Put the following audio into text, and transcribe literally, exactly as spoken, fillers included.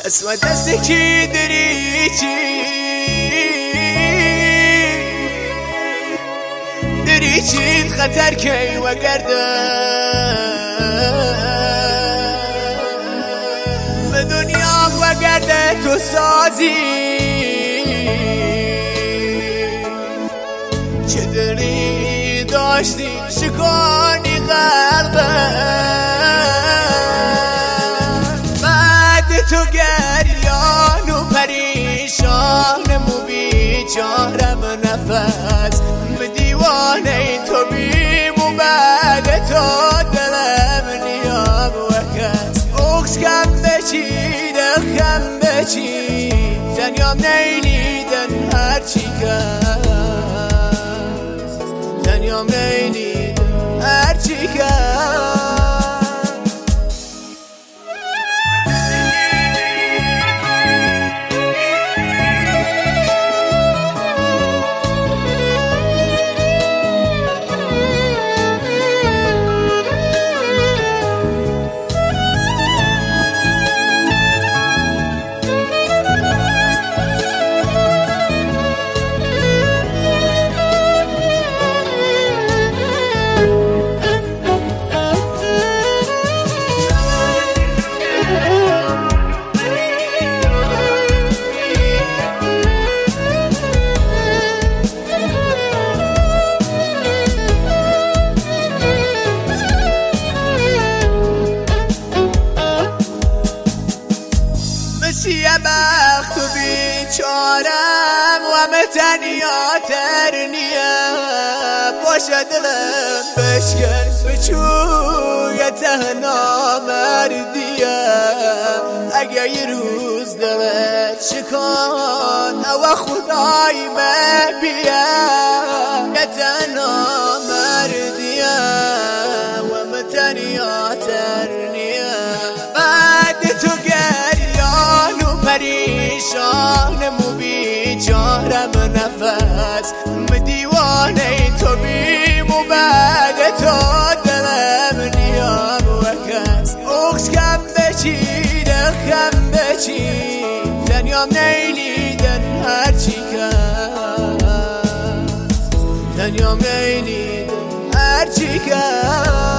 اسود دستکی دریچی دریچی خطر کی وگرده به دنیا وگرده تو سازی چه دری داشتی شکانی قلبه تو گریان و پریشانم و بیچارم نفس به دیوانه تو بیم و بعد تو دلم نیام وکت اکس کم بچیده خم بچی دنیام نیلیدن هرچی کس دنیام نیلیدن هرچی کس چیه بخت و بیچارم و همه تنیا ترنیه باشه دلم بشکن بچوی تهنا مردیه اگه یه روز دلت شکان و خدای مبیه یه تهنا مردیه و همه تنیا ترنیه بعد تو پریشانم و بیچارم نفس به دیوانه تو بیم و بعد تو دلم نیام وکس اکس کم بچیده خم بچی دنیام نیلیدن هرچی کس دنیام نیلیدن هرچی کس